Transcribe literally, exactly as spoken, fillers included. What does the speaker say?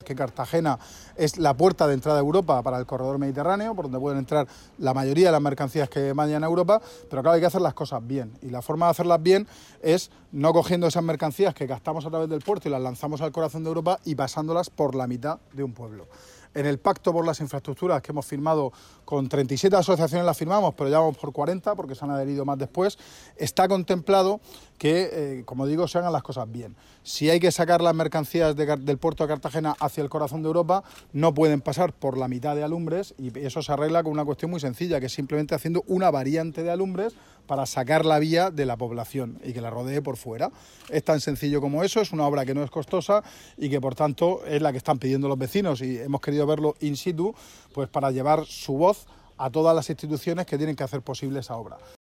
que Cartagena es la puerta de entrada a Europa para el corredor mediterráneo, por donde pueden entrar la mayoría de las mercancías que vayan a Europa, pero claro, hay que hacer las cosas bien, y la forma de hacerlas bien es no cogiendo esas mercancías que gastamos a través del puerto y las lanzamos al corazón de Europa y pasándolas por la mitad de un pueblo. En el Pacto por las Infraestructuras que hemos firmado con treinta y siete asociaciones, las firmamos, pero ya vamos por cuarenta porque se han adherido más después, está contemplado que, eh, como digo, se hagan las cosas bien. Si hay que sacar las mercancías de, del puerto de Cartagena hacia el corazón de Europa, no pueden pasar por la mitad de Alumbres, y eso se arregla con una cuestión muy sencilla, que es simplemente haciendo una variante de Alumbres para sacar la vía de la población y que la rodee por fuera. Es tan sencillo como eso, es una obra que no es costosa y que por tanto es la que están pidiendo los vecinos, y hemos querido verlo in situ pues para llevar su voz a todas las instituciones que tienen que hacer posible esa obra.